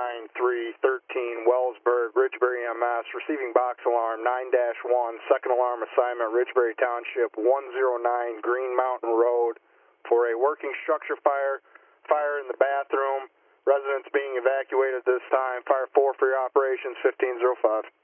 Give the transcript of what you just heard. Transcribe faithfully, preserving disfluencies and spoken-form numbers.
nine three one three, Wellsburg, Ridgebury M S, receiving box alarm nine dash one, second alarm assignment, Ridgebury Township, one oh nine Green Mountain Road, for a working structure fire, fire in the bathroom. Residents being evacuated at this time. Fire four for your operations, fifteen oh five.